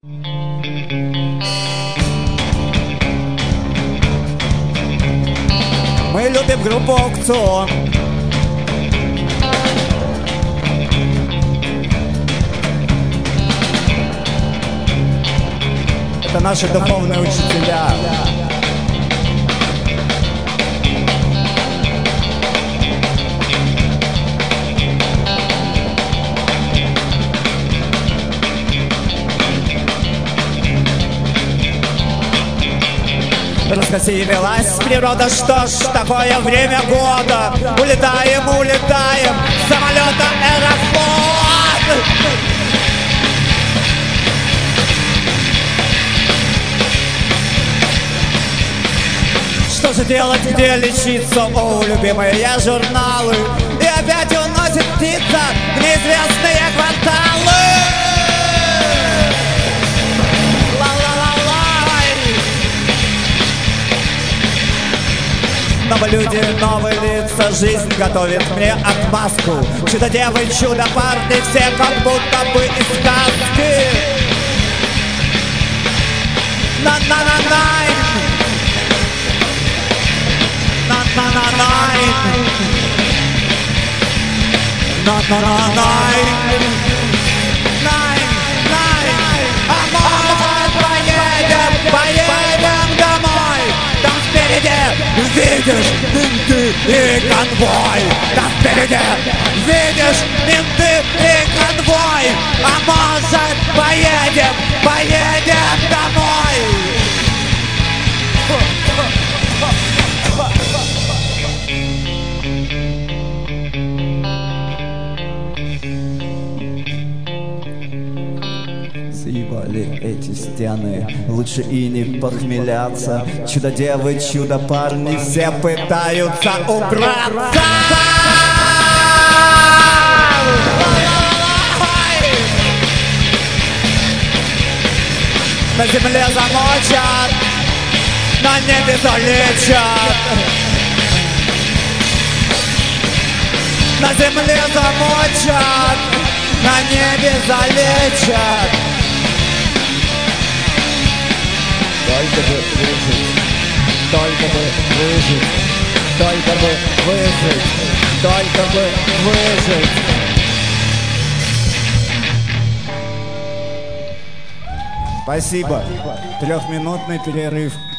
Мы любим группу «Аукцион». Это наши духовные учителя. Раскрасивилась природа, что ж, такое время года. Улетаем, улетаем, самолета Аэрофлот. Что же делать, где лечиться? О, любимые журналы. И опять уносит птица в неизвестные кварталы. Новые люди, новые лица, жизнь готовит мне отмазку. Чудо-девы, чудо-парни, все как будто бы из сказки. На-на-на-найн, на-на-на-найн, на-на-на-найн, найн-найн. А может, поедем домой? Там впереди видишь менты и конвой. Там впереди видишь менты и конвой. А может, поедем домой? Заебали эти стены, лучше и не похмеляться. Чудо-девы, чудо-парни, все пытаются убраться. На земле замочат, на небе залечат. На земле замочат, на небе залечат. Только бы выжить, только бы выжить, только бы выжить, только бы выжить. Спасибо. 3-минутный перерыв.